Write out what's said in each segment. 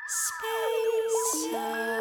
Space.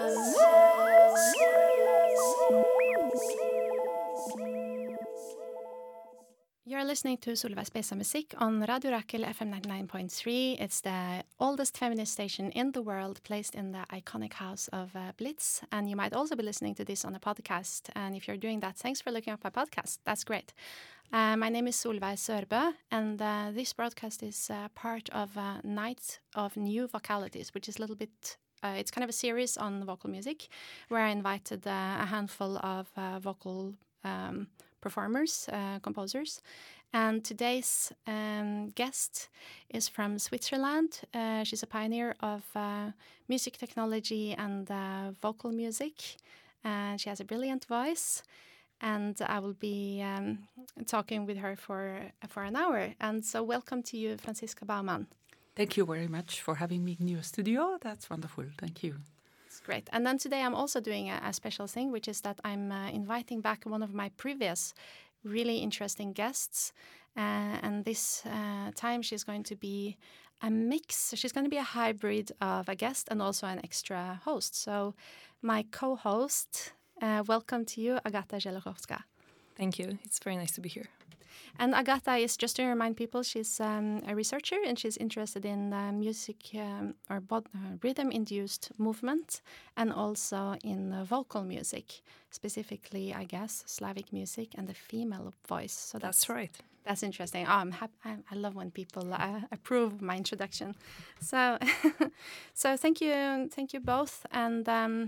You're listening to Solveig Spesa Musikk on Radio Rakel FM 99.3. It's the oldest feminist station in the world, placed in the iconic house of Blitz. And you might also be listening to this on a podcast. And if you're doing that, thanks for looking up my podcast. That's great. My name is Solveig Sørbø, and this broadcast is part of Night of New Vocalities, which is a little bit, it's kind of a series on vocal music, where I invited a handful of vocal performers, composers. And today's guest is from Switzerland. She's a pioneer of music technology and vocal music. She has a brilliant voice. And I will be talking with her for an hour. And so welcome to you, Franziska Baumann. Thank you very much for having me in your studio. That's wonderful. Thank you. It's great. And then today I'm also doing a special thing, which is that I'm inviting back one of my previous really interesting guests. And this time she's going to be a mix. She's going to be a hybrid of a guest and also an extra host. So my co-host... welcome to you, Agata Zielogorska. Thank you. It's very nice to be here. And Agata is, just to remind people, she's a researcher and she's interested in music or rhythm-induced movement and also in vocal music, specifically, I guess, Slavic music and the female voice. So that's right. That's interesting. Oh, I'm happy. I love when people approve my introduction. So, so thank you both. And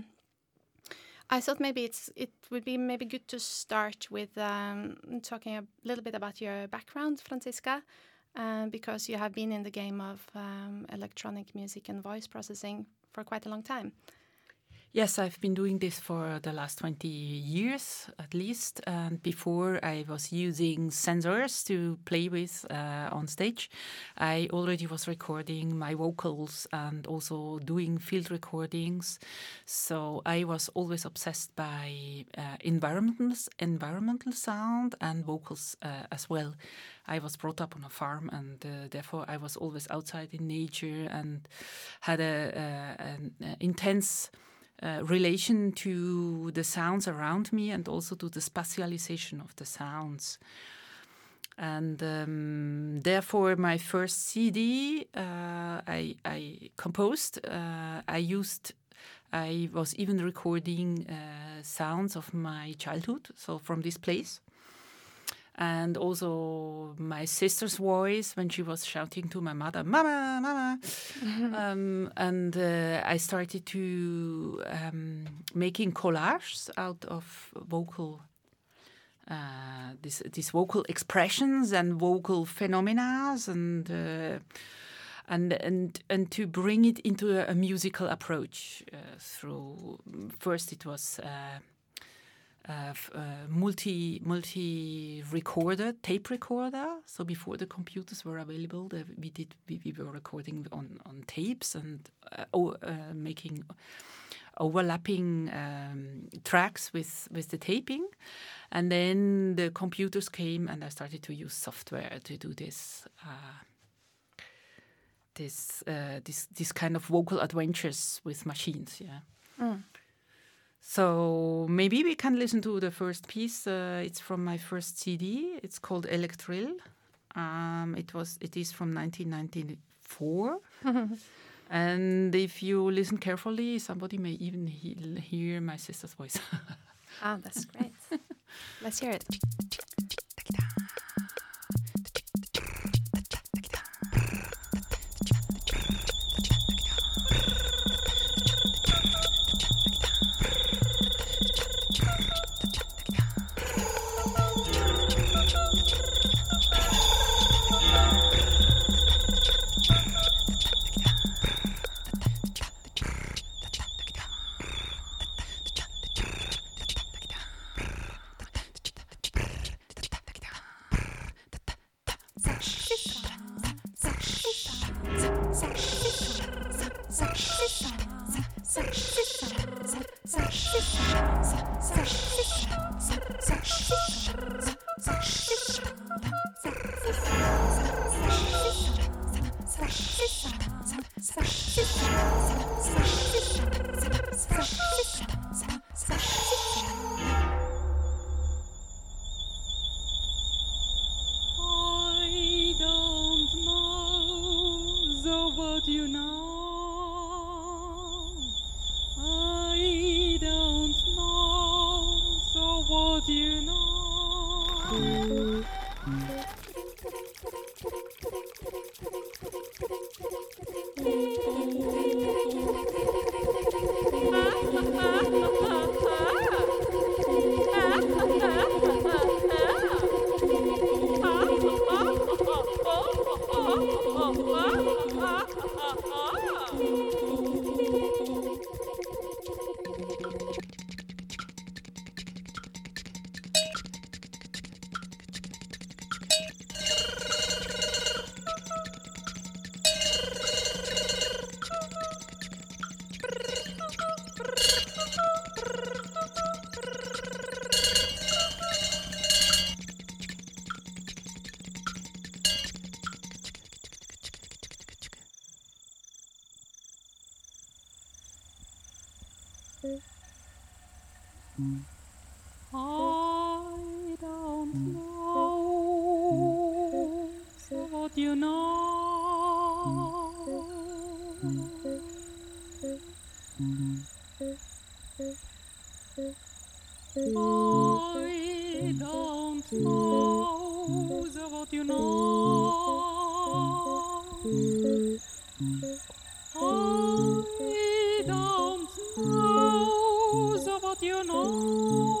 I thought maybe it would be maybe good to start with talking a little bit about your background, Franziska, because you have been in the game of electronic music and voice processing for quite a long time. Yes, I've been doing this for the last 20 years at least. And before I was using sensors to play with on stage, I already was recording my vocals and also doing field recordings. So I was always obsessed by environmental sound and vocals as well. I was brought up on a farm and therefore I was always outside in nature and had an intense relation to the sounds around me and also to the spatialization of the sounds. And therefore, my first CD I composed, I was even recording sounds of my childhood, so from this place. And also my sister's voice when she was shouting to my mother, "Mama, Mama." And I started to making collages out of vocal, these vocal expressions and vocal phenomena, and to bring it into a musical approach. Through first it was. Multi recorder, tape recorder. So before the computers were available, we were recording on tapes and making overlapping tracks with the taping. And then the computers came, and I started to use software to do this kind of vocal adventures with machines. Yeah. Mm. So maybe we can listen to the first piece. It's from my first CD. It's called Electril. It is from 1994. And if you listen carefully, somebody may even hear my sister's voice. Oh, that's great. Let's hear it. what you know. I don't know, so what you know. I don't know, so what you know. I don't know, so what you know. I don't know, so what you know.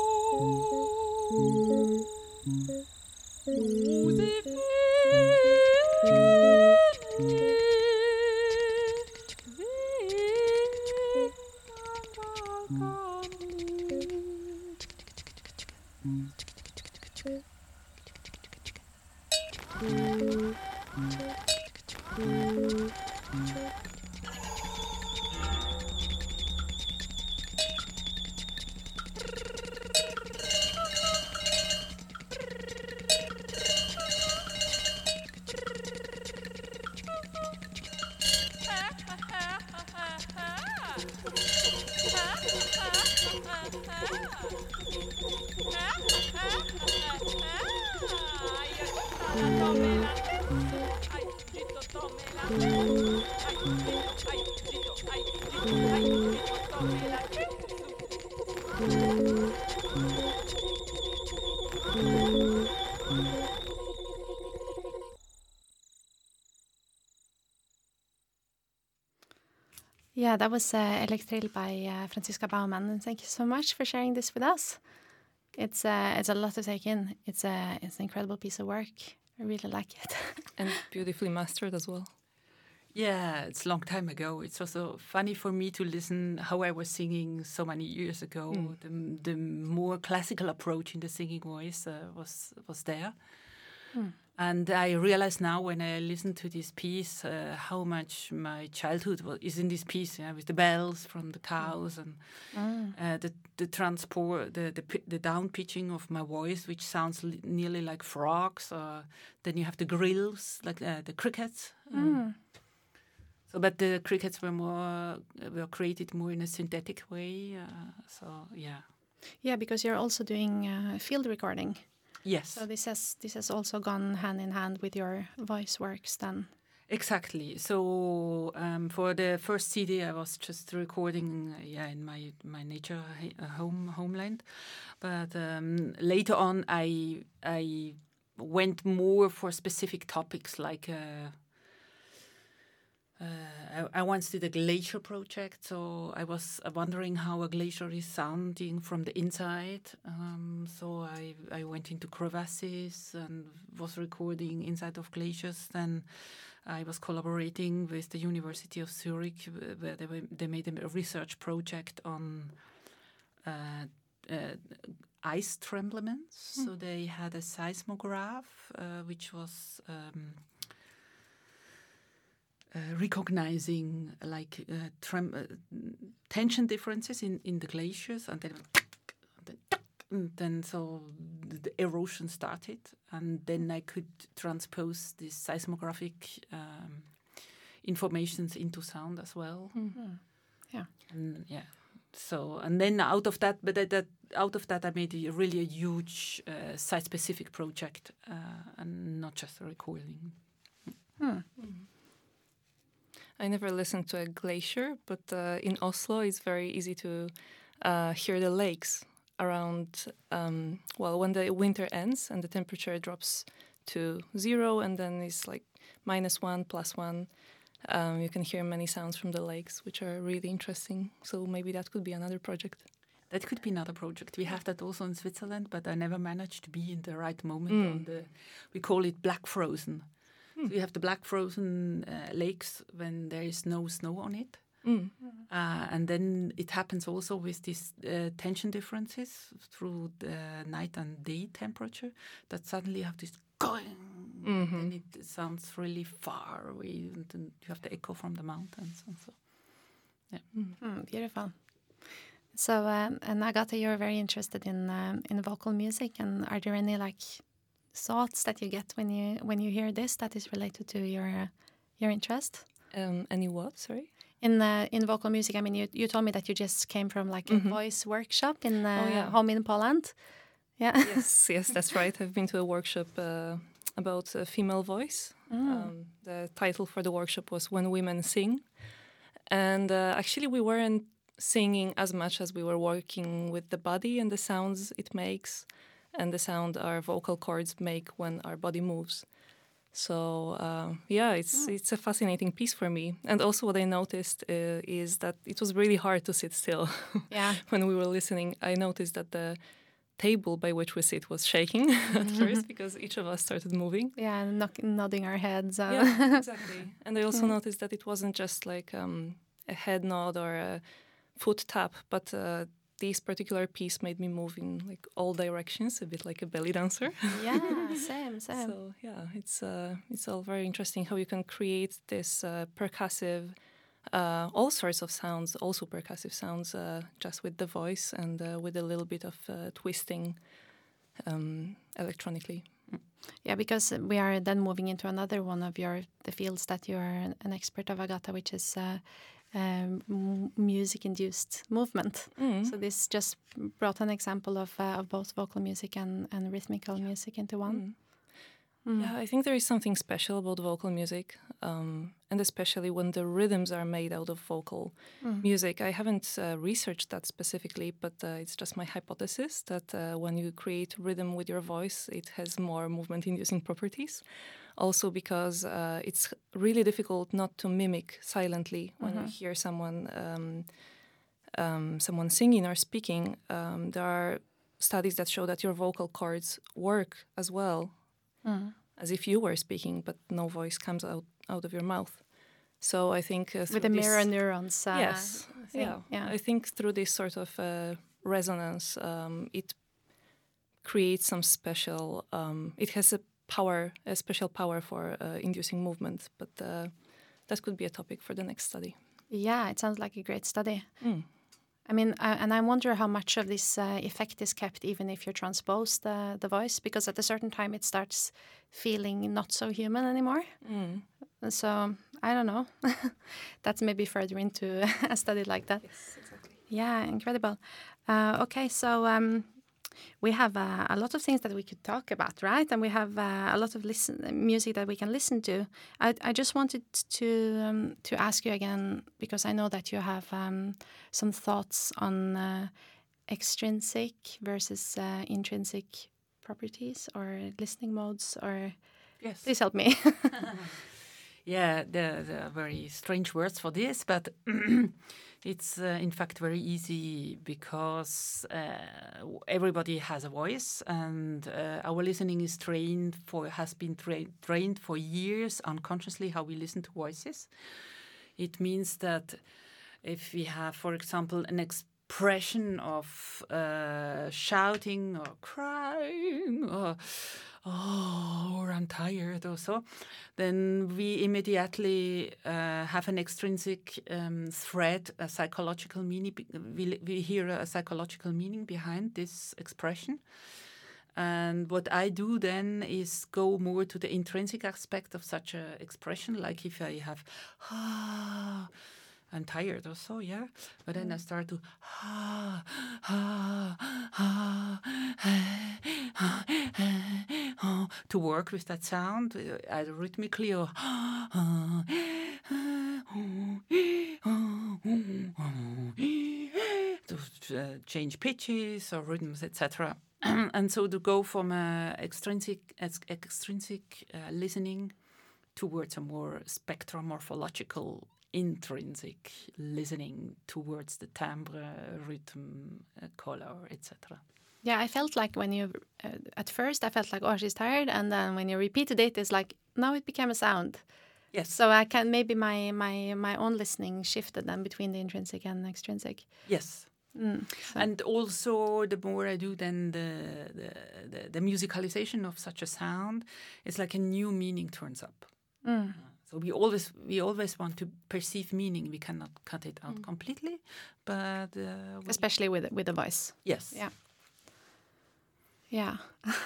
Yeah, that was Elektril by Franziska Baumann, and thank you so much for sharing this with us. It's a lot to take in. It's an incredible piece of work. I really like it. And beautifully mastered as well. Yeah, it's a long time ago. It's also funny for me to listen how I was singing so many years ago. The more classical approach in the singing voice was there. And I realize now when I listen to this piece how much my childhood is in this piece, with the bells from the cows and the transport, the down pitching of my voice, which sounds nearly like frogs. Then you have the grills, like the crickets. So, but the crickets were created more in a synthetic way. Yeah, because you're also doing field recording. Yes. So this has also gone hand in hand with your voice works then. Exactly. So for the first CD, I was just recording, in my nature homeland. But later on, I went more for specific topics like. I once did a glacier project, so I was wondering how a glacier is sounding from the inside. So I went into crevasses and was recording inside of glaciers. Then I was collaborating with the University of Zurich, where they made a research project on ice tremblements. So they had a seismograph, which was recognizing like tension differences in the glaciers, and then so the erosion started, and then I could transpose this seismographic informations into sound as well. Yeah. So, and then out of that, I made really a huge site-specific project, and not just a recording. I never listened to a glacier, but in Oslo it's very easy to hear the lakes around, when the winter ends and the temperature drops to 0 and then it's like -1, +1. You can hear many sounds from the lakes, which are really interesting. So maybe that could be another project. That could be another project. We have that also in Switzerland, but I never managed to be in the right moment on the. We call it black frozen. So you have the black frozen lakes when there is no snow on it, and then it happens also with these tension differences through the night and day temperature. That suddenly you have this going, and it sounds really far away, and then you have the echo from the mountains and so. Yeah. Beautiful. So, and Agata, you're very interested in vocal music, and are there any thoughts that you get when you hear this that is related to your interest? Any what? Sorry. In vocal music, I mean, you told me that you just came from a voice workshop in home in Poland. Yeah. Yes, that's right. I've been to a workshop about female voice. The title for the workshop was "When Women Sing," and actually we weren't singing as much as we were working with the body and the sounds it makes and the sound our vocal cords make when our body moves. So it's a fascinating piece for me. And also what I noticed is that it was really hard to sit still. Yeah. When we were listening, I noticed that the table by which we sit was shaking at first because each of us started moving. Yeah, and nodding our heads. Yeah, exactly. And I also noticed that it wasn't just like a head nod or a foot tap, but this particular piece made me move in all directions, a bit like a belly dancer. Yeah, same. So yeah, it's all very interesting how you can create this percussive, all sorts of sounds, also percussive sounds, just with the voice and with a little bit of twisting electronically. Yeah, because we are then moving into another one of the fields that you are an expert of, Agata, which is music-induced movement. So this just brought an example of both vocal music and rhythmical music into one. Yeah, I think there is something special about vocal music, and especially when the rhythms are made out of vocal music. I haven't researched that specifically, but it's just my hypothesis that when you create rhythm with your voice, it has more movement-inducing properties. Also because it's really difficult not to mimic silently when you hear someone singing or speaking. There are studies that show that your vocal cords work as well as if you were speaking, but no voice comes out of your mouth. So I think with the mirror neurons. Yes, yeah. I think through this sort of resonance, it creates some special. It has a special power for inducing movement, but that could be a topic for the next study. Yeah, it sounds like a great study. I mean, and I wonder how much of this effect is kept even if you transpose the voice, because at a certain time it starts feeling not so human anymore. So, I don't know. That's maybe further into a study like that. Yes, exactly. Yeah, incredible. Okay, so we have a lot of things that we could talk about, right? And we have a lot of music that we can listen to. I just wanted to ask you again, because I know that you have some thoughts on extrinsic versus intrinsic properties or listening modes. Or Yes. Please help me. Yeah, there are very strange words for this, but it's in fact very easy because everybody has a voice, and our listening is has been trained for years unconsciously how we listen to voices. It means that if we have, for example, an expression of shouting or crying or I'm tired or so, then we immediately have an extrinsic thread, a psychological meaning. We hear a psychological meaning behind this expression. And what I do then is go more to the intrinsic aspect of such an expression, like if I have, I'm tired or so, yeah. But then I start to to work with that sound, either rhythmically or to change pitches or rhythms, etc. And so to go from extrinsic listening towards a more spectromorphological intrinsic listening towards the timbre, rhythm, color, etc. Yeah, I felt like when you, at first I felt like, oh, she's tired. And then when you repeated it, it's like, now it became a sound. Yes. So I can, maybe my own listening shifted then between the intrinsic and extrinsic. Yes. So. And also, the more I do, then the musicalization of such a sound, it's like a new meaning turns up. So we always want to perceive meaning. We cannot cut it out completely, but especially with the voice. Yes. Yeah. Yeah.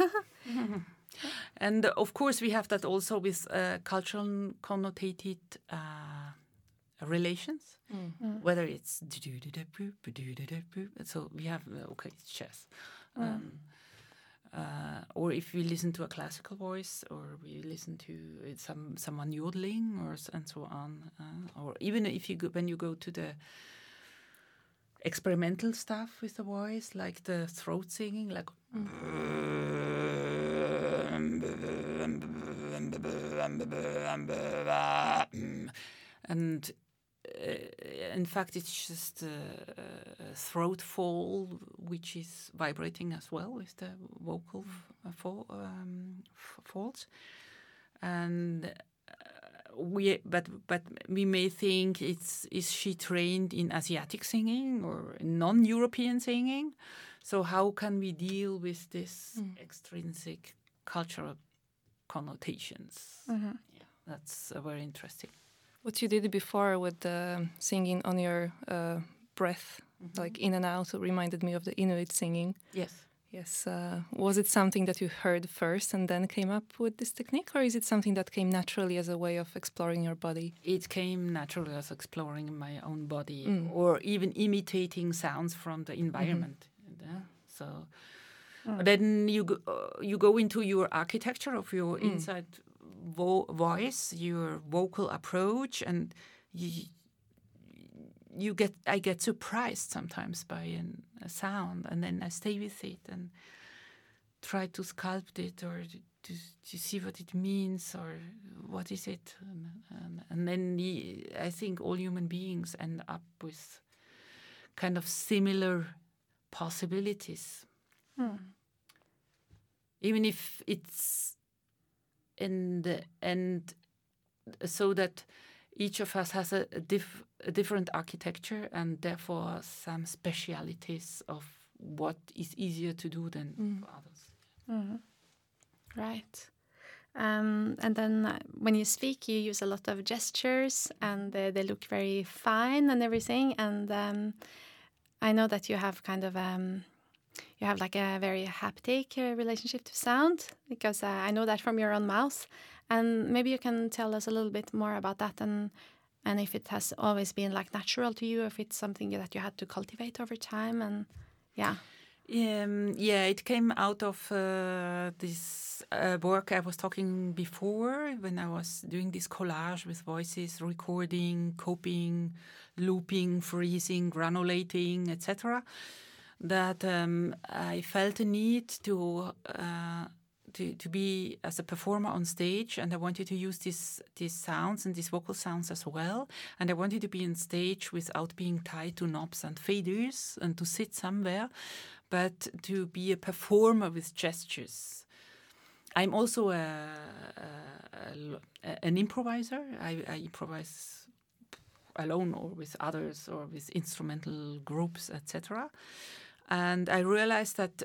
And of course, we have that also with cultural connotated relations, whether it's so we have it's chess, or if we listen to a classical voice, or we listen to someone yodeling, and so on, or even if when you go to the experimental stuff with the voice, like the throat singing, like. And in fact, it's just a throat fall, which is vibrating as well with the vocal folds. And but we may think is she trained in Asiatic singing or non-European singing? So how can we deal with this extrinsic cultural connotations? Yeah, that's very interesting. What you did before with the singing on your breath, like in and out, reminded me of the Inuit singing. Yes. Yes. Was it something that you heard first and then came up with this technique, or is it something that came naturally as a way of exploring your body? It came naturally as exploring my own body, or even imitating sounds from the environment. So then you go into your architecture of your inside voice, your vocal approach, and I get surprised sometimes by a sound, and then I stay with it and try to sculpt it or to see what it means or what is it, and then I think all human beings end up with kind of similar possibilities, even if it's in the end, so that each of us has a different architecture and therefore some specialities of what is easier to do than for others. Right. And then when you speak, you use a lot of gestures, and they look very fine and everything. And I know that you have kind of you have like a very haptic relationship to sound, because I know that from your own mouth. And maybe you can tell us a little bit more about that, and if it has always been like natural to you, or if it's something that you had to cultivate over time. And it came out of this work I was talking before, when I was doing this collage with voices, recording, copying, looping, freezing, granulating, etc. That I felt a need to be as a performer on stage, and I wanted to use these sounds and these vocal sounds as well. And I wanted to be on stage without being tied to knobs and faders and to sit somewhere, but to be a performer with gestures. I'm also an improviser. I improvise alone or with others or with instrumental groups, etc. And I realized that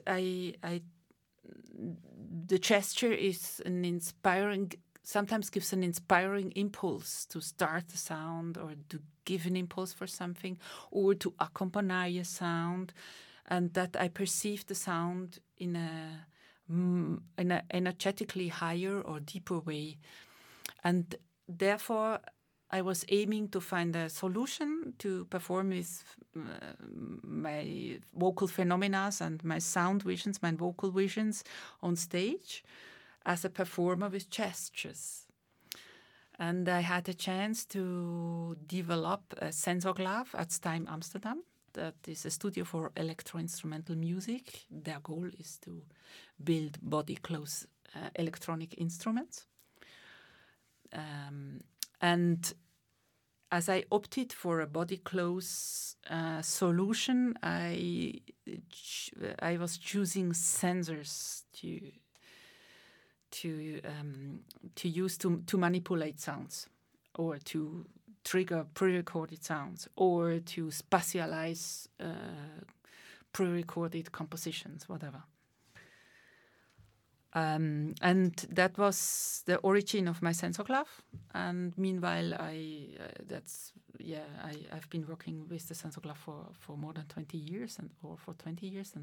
the gesture is sometimes gives an inspiring impulse to start the sound, or to give an impulse for something, or to accompany a sound, and that I perceive the sound in a energetically higher or deeper way. And therefore, I was aiming to find a solution to perform with my vocal phenomena and my sound visions, my vocal visions on stage as a performer with gestures. And I had a chance to develop a Sensoglav at STIM Amsterdam. That is a studio for electro-instrumental music. Their goal is to build body-close electronic instruments. And as I opted for a body-close solution, I was choosing sensors to use to manipulate sounds, or to trigger pre-recorded sounds, or to spatialize pre-recorded compositions, whatever. And that was the origin of my Sensoglav. And meanwhile, I've been working with the Sensoglav for more than 20 years, or for 20 years,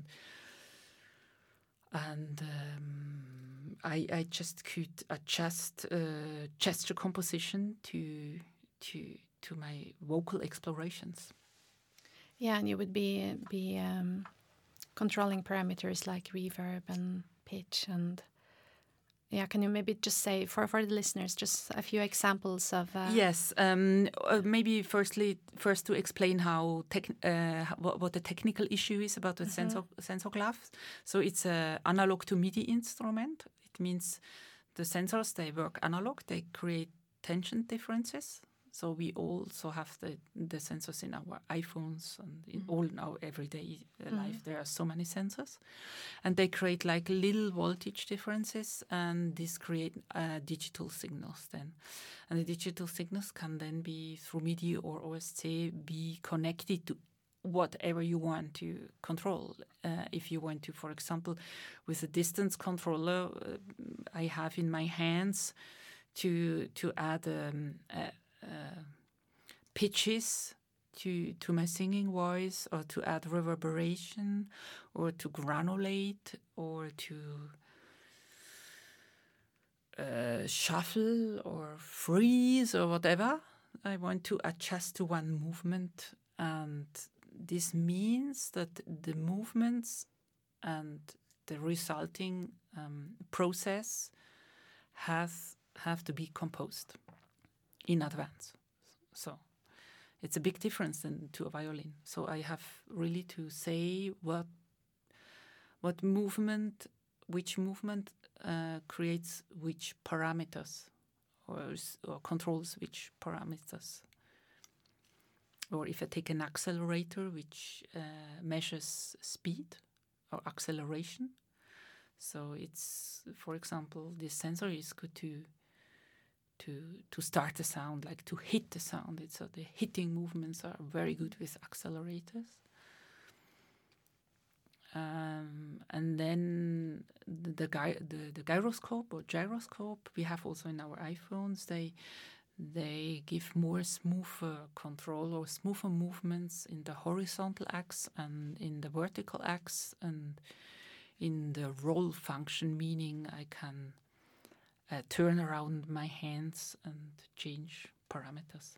and I just could adjust gesture composition to my vocal explorations. Yeah, and you would be controlling parameters like reverb and pitch, and can you maybe just say for the listeners just a few examples of? Yes, maybe first to explain how what the technical issue is about the Sensoglav. So it's an analog to MIDI instrument. It means the sensors, they work analog. They create tension differences. So we also have the sensors in our iPhones and in all our everyday life. There are so many sensors, and they create like little voltage differences, and this create digital signals then. And the digital signals can then be through MIDI or OSC be connected to whatever you want to control. If you want to, for example, with a distance controller, I have in my hands to add pitches to my singing voice, or to add reverberation, or to granulate, or to shuffle or freeze or whatever. I want to adjust to one movement, and this means that the movements and the resulting process have to be composed in advance. So it's a big difference than to a violin. So I have really to say which movement creates which parameters, or controls which parameters. Or if I take an accelerator, which measures speed or acceleration. So it's, for example, this sensor is good to start the sound, like to hit the sound. So the hitting movements are very good with accelerators. And then the gyroscope or gyroscope we have also in our iPhones. They give more smoother control or smoother movements in the horizontal axis and in the vertical axis, and in the roll function, meaning I can turn around my hands and change parameters.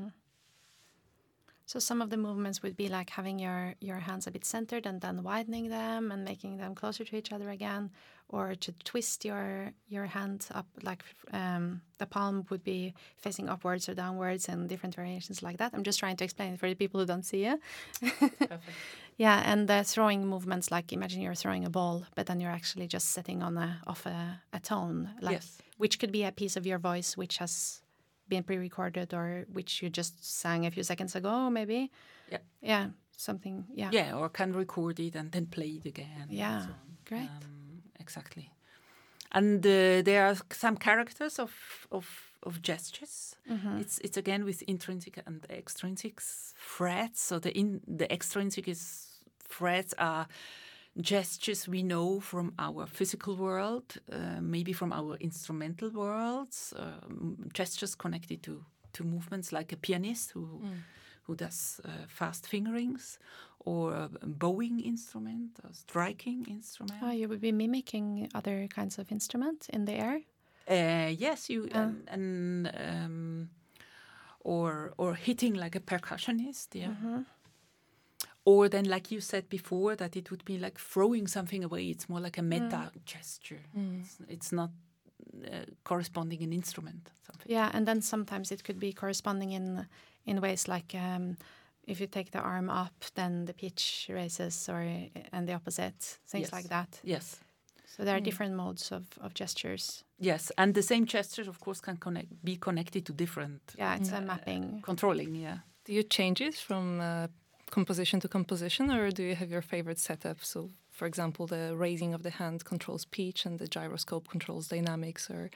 So some of the movements would be like having your hands a bit centered and then widening them and making them closer to each other again, or to twist your hand up, like the palm would be facing upwards or downwards, and different variations like that. I'm just trying to explain it for the people who don't see it. Perfect. Yeah, and the throwing movements, like imagine you're throwing a ball, but then you're actually just sitting on a tone, like, yes. Which could be a piece of your voice which has been pre-recorded, or which you just sang a few seconds ago, maybe. Yeah. Yeah, something. Yeah. Yeah, or can record it and then play it again. Yeah, so great. Exactly. And there are some characters of gestures. Mm-hmm. It's again with intrinsic and extrinsic frets. So the extrinsic frets are gestures we know from our physical world, maybe from our instrumental worlds, gestures connected to movements, like a pianist who does fast fingerings, or a bowing instrument, a striking instrument. Oh, you would be mimicking other kinds of instruments in the air? Yes, you or hitting like a percussionist, yeah. Mm-hmm. Or then, like you said before, that it would be like throwing something away. It's more like a meta gesture. It's not corresponding an instrument. Something. Yeah, and then sometimes it could be corresponding in ways like if you take the arm up, then the pitch raises, and the opposite, things like that. Yes. So there are different modes of gestures. Yes, and the same gestures, of course, can be connected to different. Yeah, it's a mapping. Controlling, yeah. Do you change it from composition to composition, or do you have your favorite setup? So, for example, the raising of the hand controls pitch, and the gyroscope controls dynamics. Or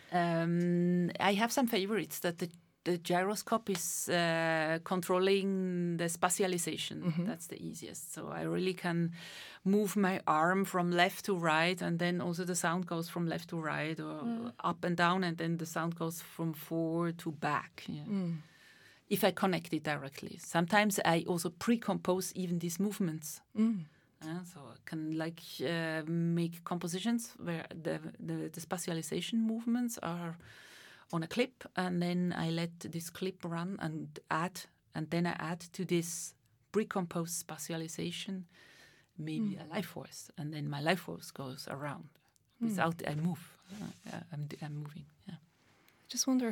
I have some favorites. That the gyroscope is controlling the spatialization. That's the easiest. So I really can move my arm from left to right, and then also the sound goes from left to right, or up and down, and then the sound goes from forward to back. Yeah. If I connect it directly. Sometimes I also pre-compose even these movements. So I can make compositions where the spatialization movements are on a clip, and then I let this clip run and then I add to this pre-composed spatialization maybe a life force, and then my life force goes around without I move. I'm moving. Yeah. I just wonder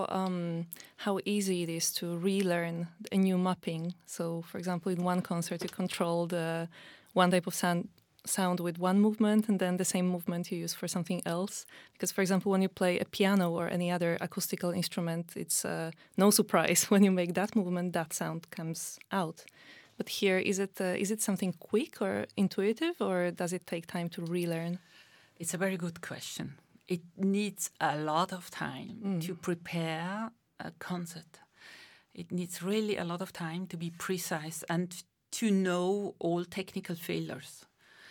how easy it is to relearn a new mapping. So, for example, in one concert, you control the one type of sound with one movement, and then the same movement you use for something else. Because, for example, when you play a piano or any other acoustical instrument, it's no surprise when you make that movement, that sound comes out. But here, is it something quick or intuitive, or does it take time to relearn? It's a very good question. It needs a lot of time to prepare a concert. It needs really a lot of time to be precise and to know all technical failures,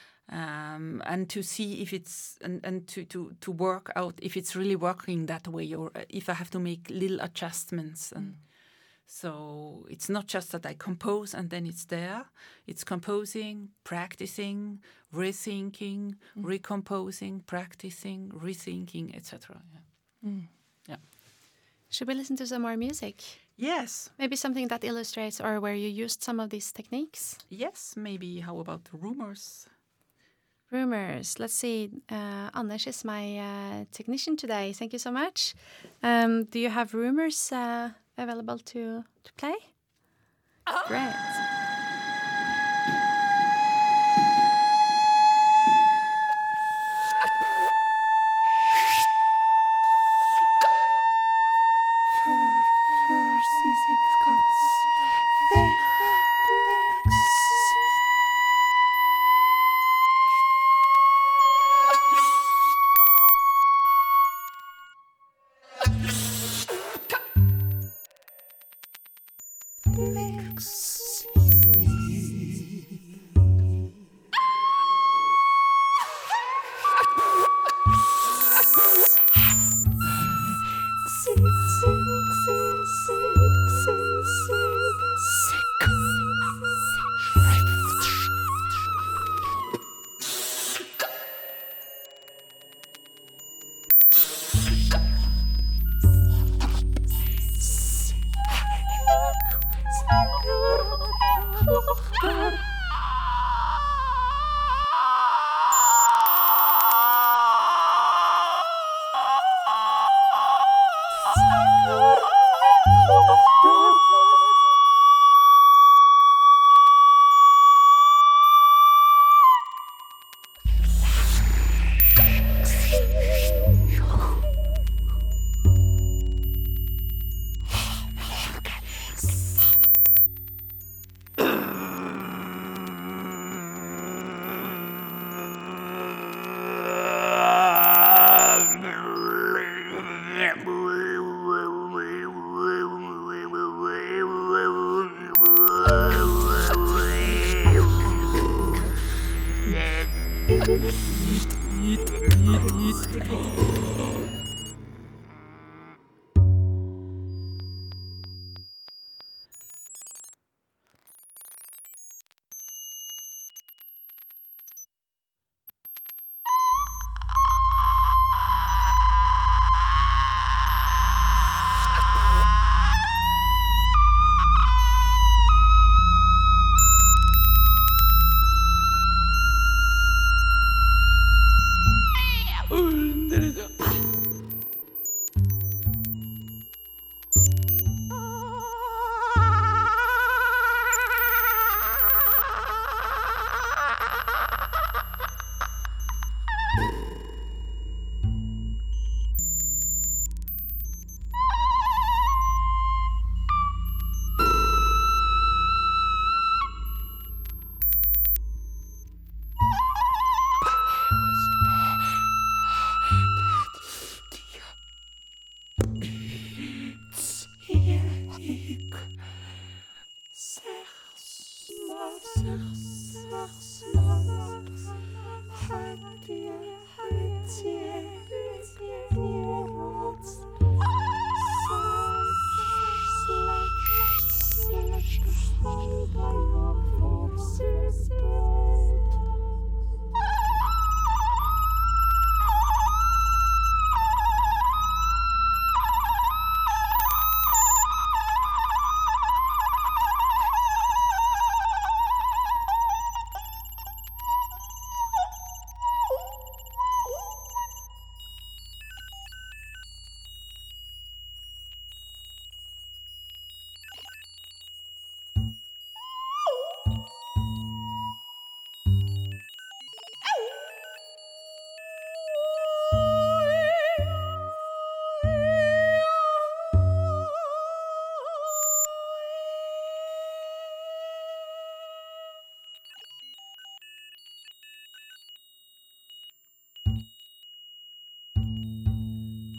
and to see if it's and to work out if it's really working that way, or if I have to make little adjustments. And so it's not just that I compose and then it's there. It's composing, practicing, rethinking, recomposing, practicing, rethinking, etc. Yeah. Should we listen to some more music? Yes. Maybe something that illustrates or where you used some of these techniques? Yes, maybe. How about Rumors? Rumors. Let's see. Anders is my technician today. Thank you so much. Do you have Rumors available to play? Great.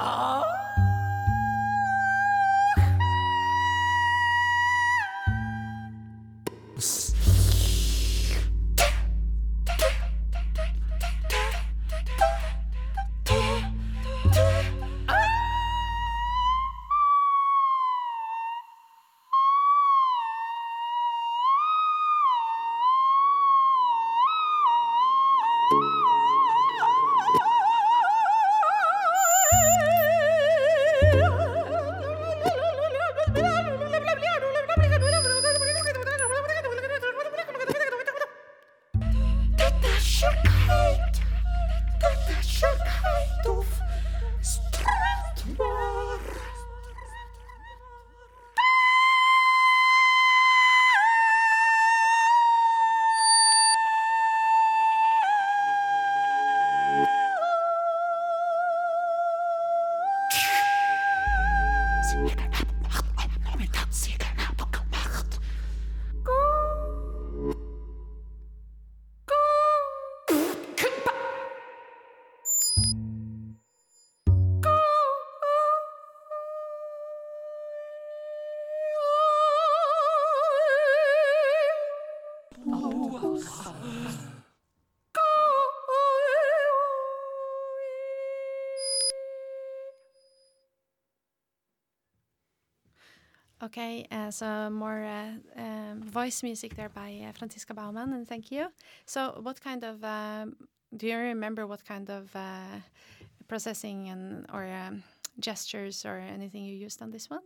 Okay, so more voice music there by Franziska Baumann, and thank you. So what kind of, do you remember what kind of processing and or gestures or anything you used on this one?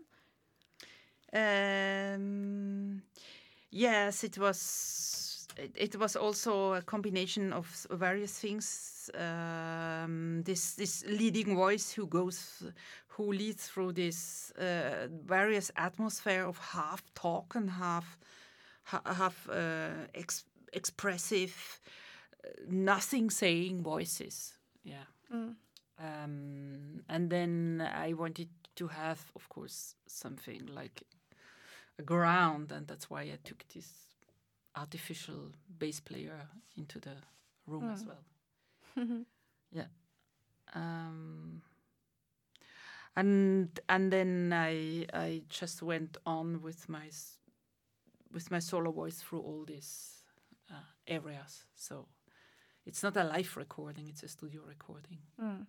Yes, it was. It was also a combination of various things. This leading voice who leads through this various atmosphere of half talk and half expressive, nothing saying voices. Yeah. And then I wanted to have, of course, something like a ground, and that's why I took this artificial bass player into the room as well. Yeah. And then I just went on with my solo voice through all these areas. So it's not a live recording; it's a studio recording.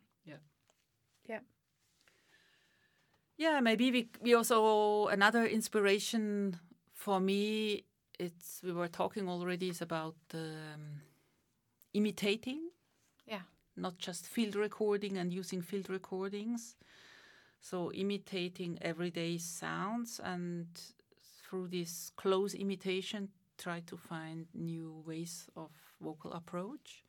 Yeah. Maybe we also another inspiration for me. We were talking already is about imitating. Yeah. Not just field recording and using field recordings. So imitating everyday sounds, and through this close imitation, try to find new ways of vocal approach.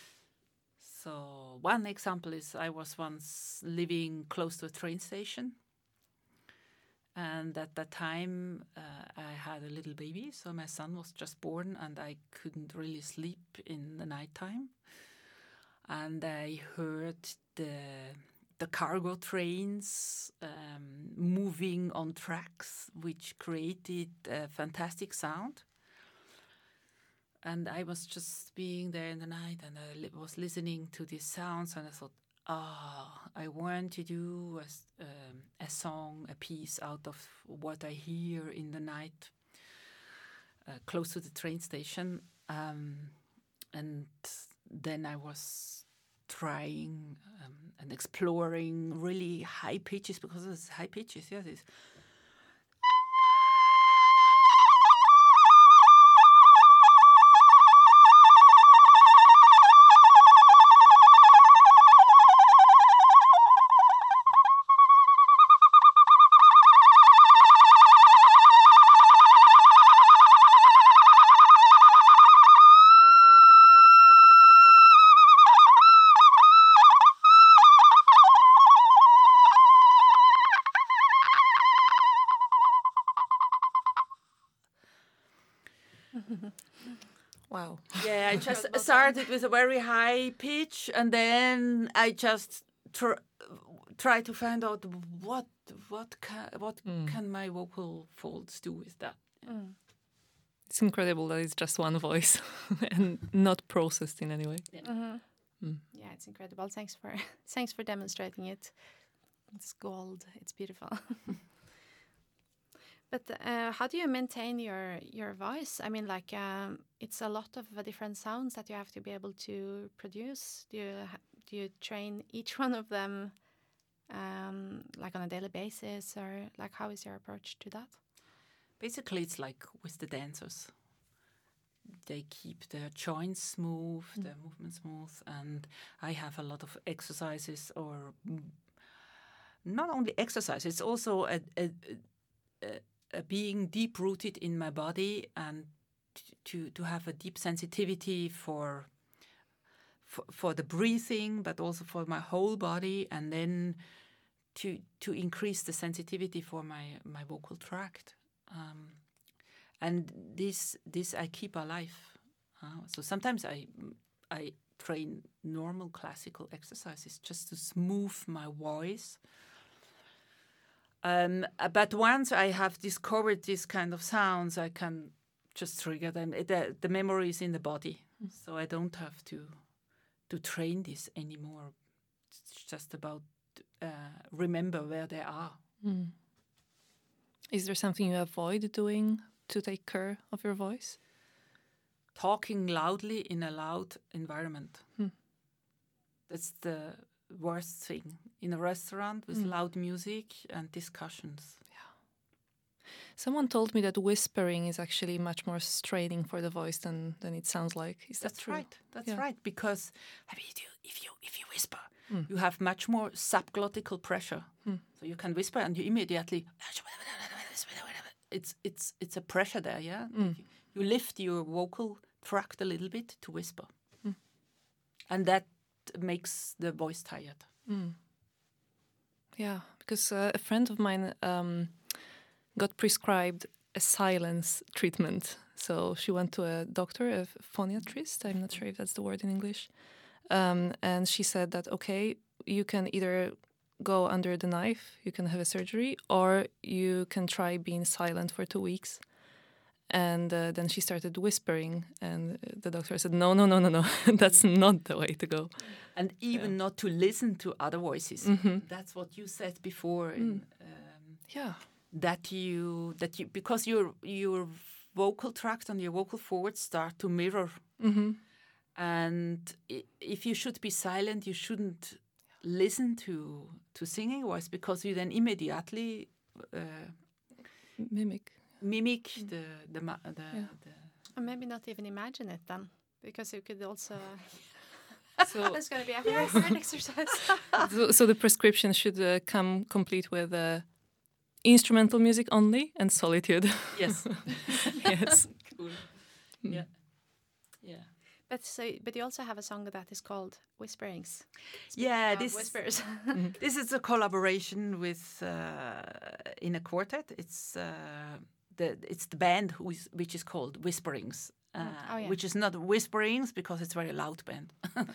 So one example is I was once living close to a train station. And at that time, I had a little baby, so my son was just born, and I couldn't really sleep in the nighttime. And I heard the cargo trains moving on tracks, which created a fantastic sound. And I was just being there in the night, and I was listening to these sounds, and I thought, I want to do a song, a piece out of what I hear in the night close to the train station. And then I was trying and exploring really high pitches, because it's high pitches, yes. It's Wow. Yeah, I just started with a very high pitch, and then I just try to find out what can my vocal folds do with that. It's incredible that it's just one voice and not processed in any way. Yeah, it's incredible. Thanks for demonstrating it. It's gold. It's beautiful. But how do you maintain your voice? I mean, like it's a lot of different sounds that you have to be able to produce. Do you train each one of them like on a daily basis, or like how is your approach to that? Basically, it's like with the dancers. They keep their joints smooth, their movements smooth, and I have a lot of exercises, or not only exercise. It's also a being deep rooted in my body, and to have a deep sensitivity for the breathing, but also for my whole body, and then to increase the sensitivity for my vocal tract. And this I keep alive. So sometimes I train normal classical exercises just to smooth my voice. But once I have discovered this kind of sounds, I can just trigger them. The memory is in the body, so I don't have to train this anymore. It's just about remember where they are. Is there something you avoid doing to take care of your voice? Talking loudly in a loud environment. That's the worst thing. In a restaurant with loud music and discussions. Yeah. Someone told me that whispering is actually much more straining for the voice than it sounds like. Is that true? Right. That's right. Because I mean, if you whisper, you have much more subglottal pressure. So you can whisper and you immediately it's a pressure there, yeah. You lift your vocal tract a little bit to whisper, and that makes the voice tired. Yeah, because a friend of mine got prescribed a silence treatment. So she went to a doctor, a phoniatrist. I'm not sure if that's the word in English. And she said that, okay, you can either go under the knife, you can have a surgery, or you can try being silent for 2 weeks. And then she started whispering, and the doctor said, no, that's not the way to go. And even not to listen to other voices. That's what you said before. That you because your vocal tract and your vocal cords start to mirror. And if you should be silent, you shouldn't listen to singing voice, because you then immediately mimic the or maybe not even imagine it then, because you could also so that's going to be a very hard exercise. So the prescription should come complete with instrumental music only and solitude. Yes. Yes. Cool. Yeah. But you also have a song that is called Whisperings. This whispers. This is a collaboration with in a quartet. It's the band which is called Whisperings, which is not Whisperings because it's a very loud band.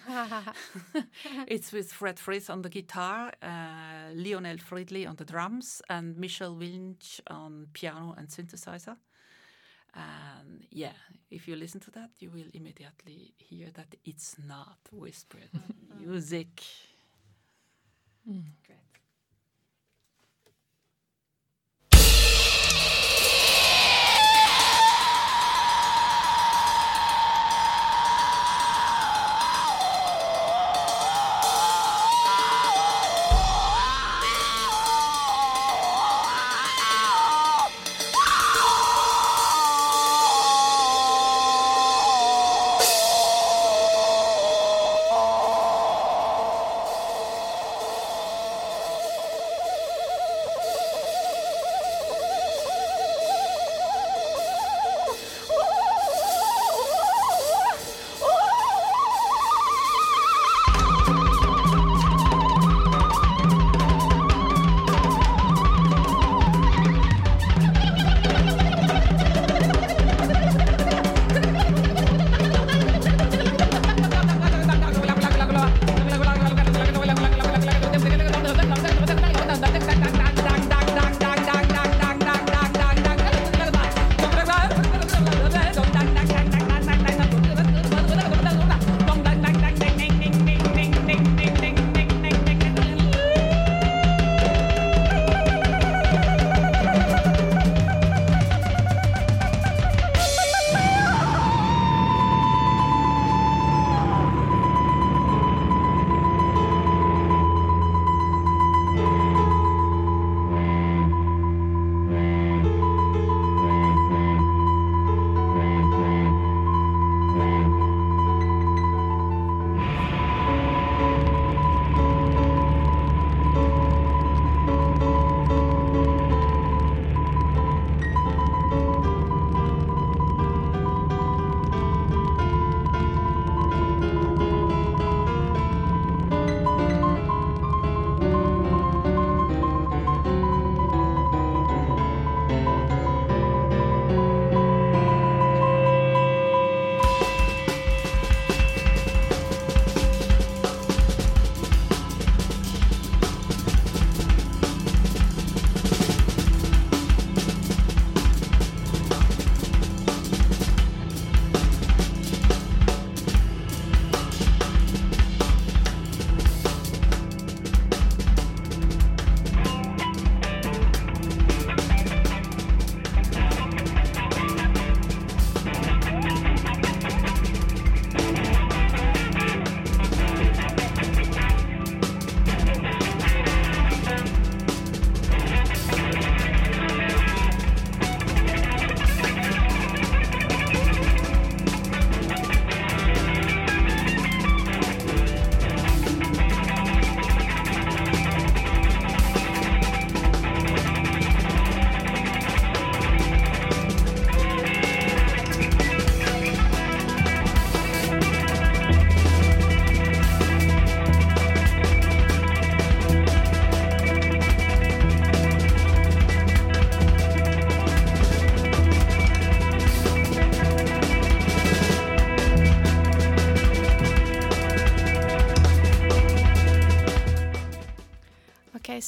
It's with Fred Fries on the guitar, Lionel Friedli on the drums, and Michel Wilnch on piano and synthesizer. And if you listen to that, you will immediately hear that it's not whispered music. Great.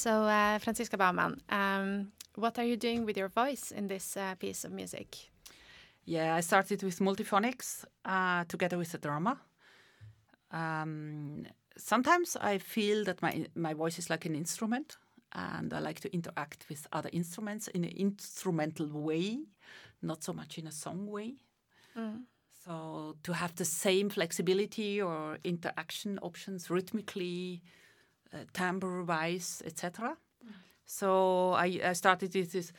So, Franziska Baumann, what are you doing with your voice in this piece of music? Yeah, I started with multiphonics together with the drama. Sometimes I feel that my voice is like an instrument, and I like to interact with other instruments in an instrumental way, not so much in a song way. So to have the same flexibility or interaction options rhythmically, timbre-wise, etc. So I started with this.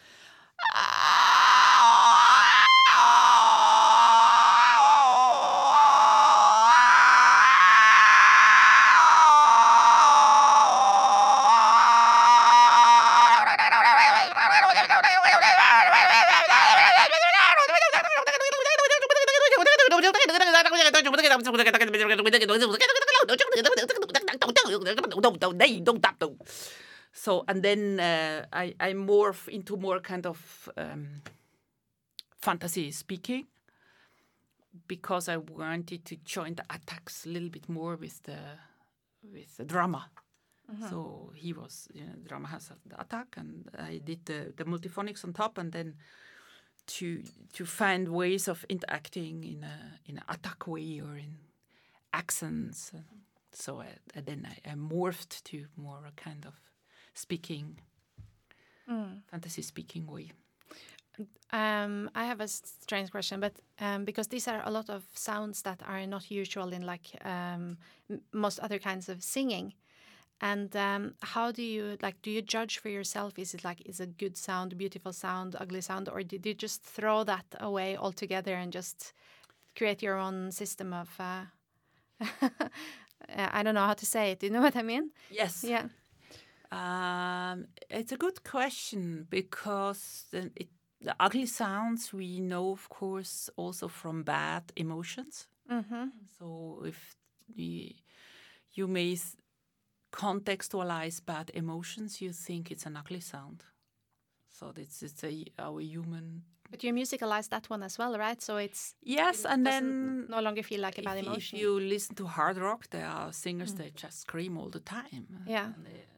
So, and then I morph into more kind of fantasy speaking, because I wanted to join the attacks a little bit more with the drama. So he was, the drama has the attack, and I did the multiphonics on top, and then to find ways of interacting in an attack way or in accents. So then I morphed to more a kind of speaking, fantasy speaking way. I have a strange question, but because these are a lot of sounds that are not usual in like most other kinds of singing. And how do you judge for yourself? Is it like, is a good sound, beautiful sound, ugly sound, or did you just throw that away altogether and just create your own system of, I don't know how to say it. Do you know what I mean? Yes. Yeah. It's a good question, because the ugly sounds we know, of course, also from bad emotions. So if you may contextualize bad emotions, you think it's an ugly sound. So it's our human. But you musicalize that one as well, right? So it's and then no longer feel like a bad emotion. If you listen to hard rock, there are singers that just scream all the time. Yeah.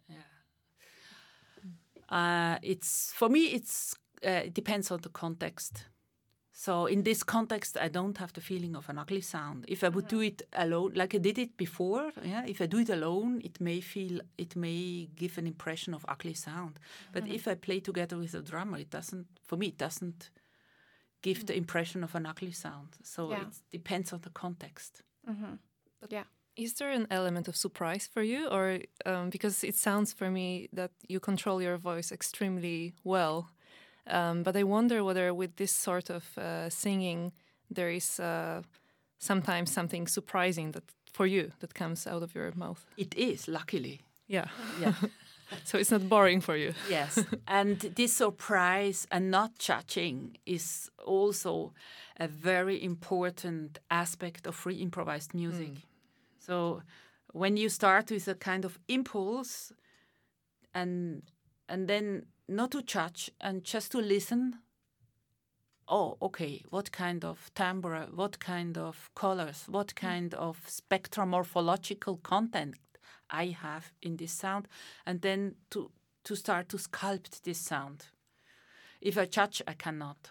It's for me. It depends on the context. So in this context, I don't have the feeling of an ugly sound. If I would do it alone, like I did it before, if I do it alone, it may give an impression of ugly sound. But if I play together with a drummer, it doesn't give the impression of an ugly sound. So it depends on the context. Yeah. Is there an element of surprise for you, or because it sounds for me that you control your voice extremely well? But I wonder whether with this sort of singing, there is sometimes something surprising for you that comes out of your mouth. It is, luckily. Yeah. Yeah. So it's not boring for you. Yes. And this surprise and not judging is also a very important aspect of free improvised music. So when you start with a kind of impulse and then not to judge and just to listen. Oh, okay, what kind of timbre, what kind of colors, what kind of spectromorphological content I have in this sound, and then to start to sculpt this sound. If I judge, I cannot.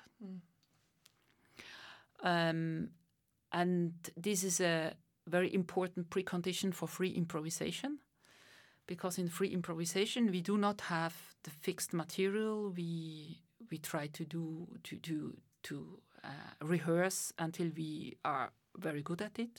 And this is a very important precondition for free improvisation. Because in free improvisation, we do not have the fixed material. We try to rehearse until we are very good at it.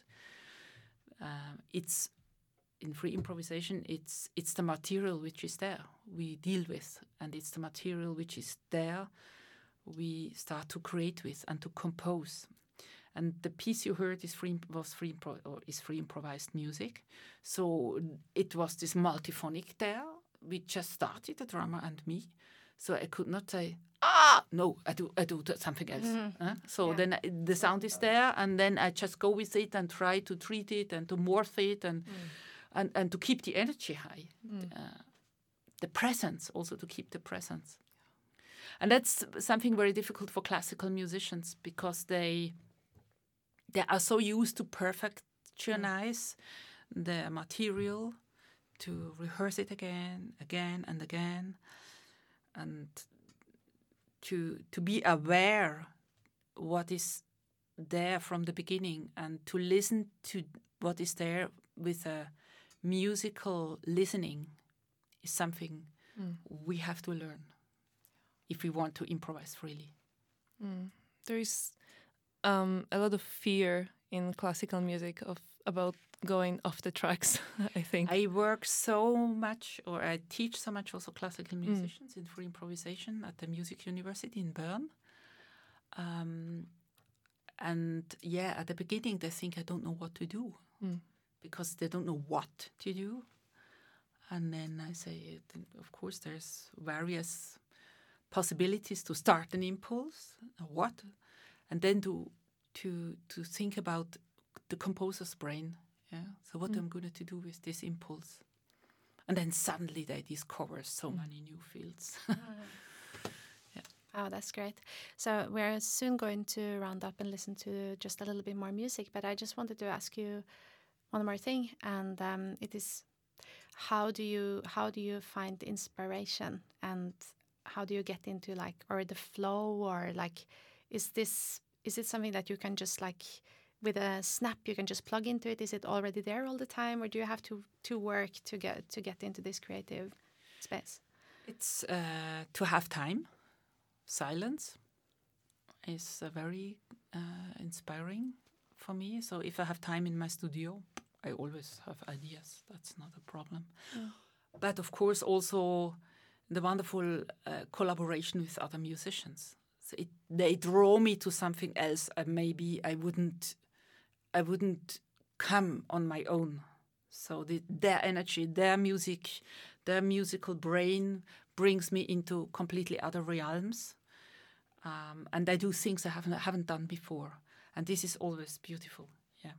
It's in free improvisation. It's the material which is there we deal with, and it's the material which is there we start to create with and to compose. And the piece you heard is free improvised music. So it was this multiphonic there. We just started, the drummer and me. So I could not say, no, I do something else. So then the sound is there, and then I just go with it and try to treat it and to morph it and to keep the energy high. The presence, also to keep the presence. And that's something very difficult for classical musicians, because they are so used to perfectionize the material to rehearse it again and again, and to be aware what is there from the beginning, and to listen to what is there with a musical listening is something we have to learn if we want to improvise freely. There is a lot of fear in classical music about going off the tracks, I think. I work so much, or I teach so much also classical musicians in free improvisation at the Music University in Bern. And yeah, at the beginning they think I don't know what to do because they don't know what to do. And then I say, of course, there's various possibilities to start an impulse, what, and then to think about the composer's brain. Yeah. So what I'm going to do with this impulse, and then suddenly they discover so many new fields. Yeah. Oh, that's great. So we're soon going to round up and listen to just a little bit more music. But I just wanted to ask you one more thing, and it is how do you find inspiration, and how do you get into or the flow, or is it something that you can just with a snap you can just plug into it? Is it already there all the time, or do you have to work to get into this creative space? It's to have time. Silence is very inspiring for me. So if I have time in my studio, I always have ideas. That's not a problem. Yeah. But of course also the wonderful collaboration with other musicians. So they draw me to something else. Maybe I wouldn't come on my own. So their energy, their music, their musical brain brings me into completely other realms. And I do things I haven't done before. And this is always beautiful, yeah.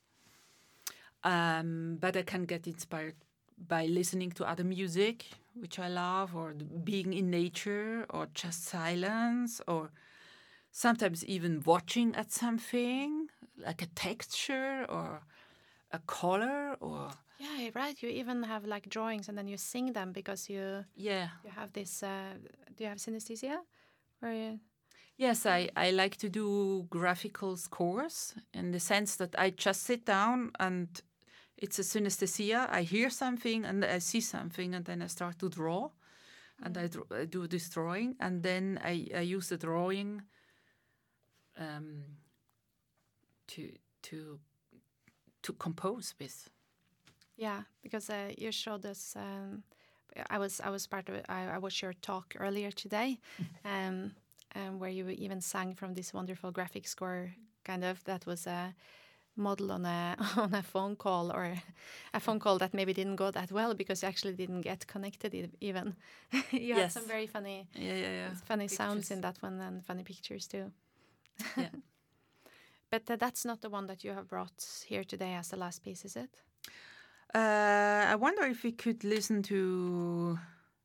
But I can get inspired by listening to other music, which I love, or being in nature, or just silence, or sometimes even watching at something, like a texture or a color, or... Yeah, right. You even have drawings and then you sing them because you have this... do you have synesthesia? Yes, I like to do graphical scores in the sense that I just sit down and it's a synesthesia. I hear something and I see something and then I start to draw. And I do this drawing, and then I use the drawing to compose with. Yeah, because you showed us. I was part of it. I watched your talk earlier today, where you even sang from this wonderful graphic score. That was a model on a phone call, or a phone call that maybe didn't go that well because you actually didn't get connected even. You had some very funny, funny sounds in that one, and funny pictures too. Yeah. But that's not the one that you have brought here today as the last piece, is it? I wonder if we could listen to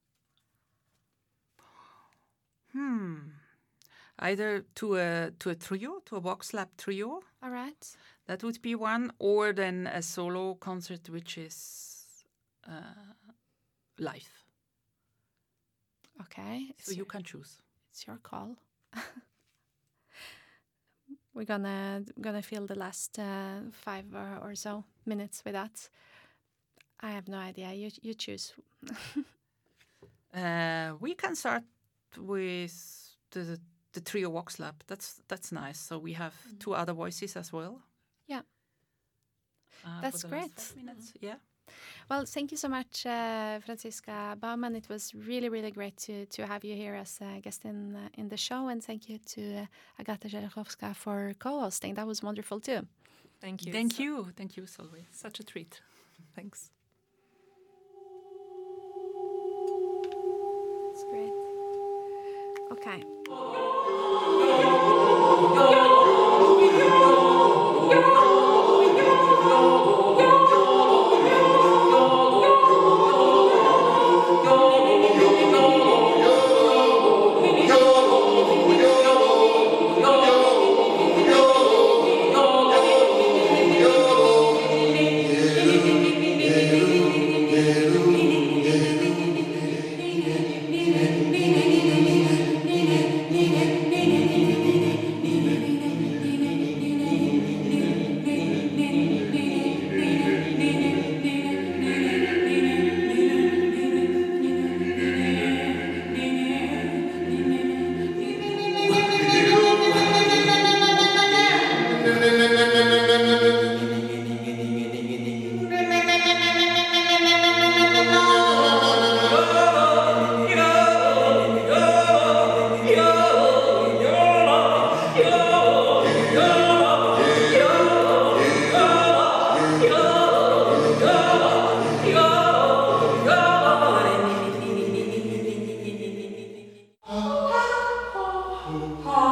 either to a trio, to a Vox Lab trio. All right. That would be one, or then a solo concert, which is live. Okay. So you can choose. It's your call. We're gonna fill the last 5 or so minutes with that. I have no idea. You choose. We can start with the trio Vox Lab. That's nice. So we have 2 other voices as well. Yeah. That's great. 5 minutes. Yeah. Well, thank you so much, Franziska Baumann. It was really, really great to have you here as a guest in the show. And thank you to Agata Żelechowska for co-hosting. That was wonderful too. Thank you. Thank you, Solveig. Such a treat. Thanks. That's great. Okay. Yeah. ha